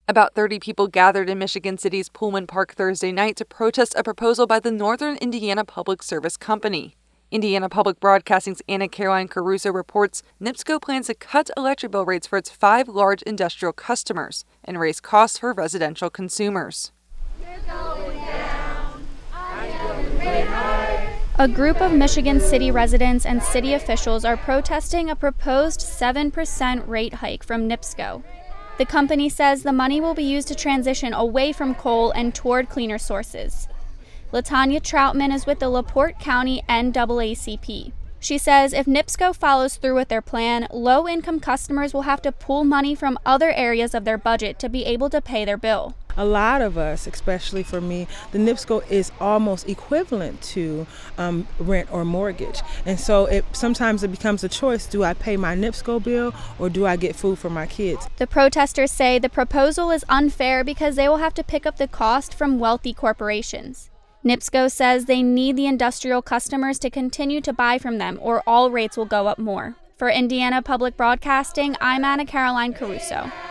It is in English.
About 30 people gathered in Michigan City's Pullman Park Thursday night to protest a proposal by the Northern Indiana Public Service Company. Indiana Public Broadcasting's Anna Caroline Caruso reports NIPSCO plans to cut electric bill rates for its 5 large industrial customers and raise costs for residential consumers. A group of Michigan City residents and city officials are protesting a proposed 7% rate hike from NIPSCO. The company says the money will be used to transition away from coal and toward cleaner sources. LaTanya Troutman is with the LaPorte County NAACP. She says if NIPSCO follows through with their plan, low-income customers will have to pull money from other areas of their budget to be able to pay their bill. A lot of us, especially for me, the NIPSCO is almost equivalent to rent or mortgage. And so sometimes it becomes a choice. Do I pay my NIPSCO bill or do I get food for my kids? The protesters say the proposal is unfair because they will have to pick up the cost from wealthy corporations. NIPSCO says they need the industrial customers to continue to buy from them or all rates will go up more. For Indiana Public Broadcasting, I'm Anna Caroline Caruso.